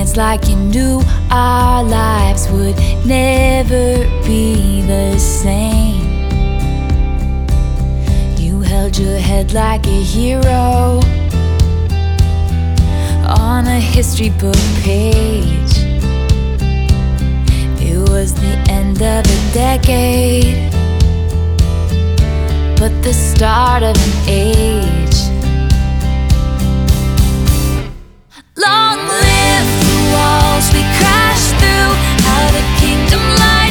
It's like you knew our lives would never be the same. You held your head like a hero on a history book page. It was the end of a decade, but the start of a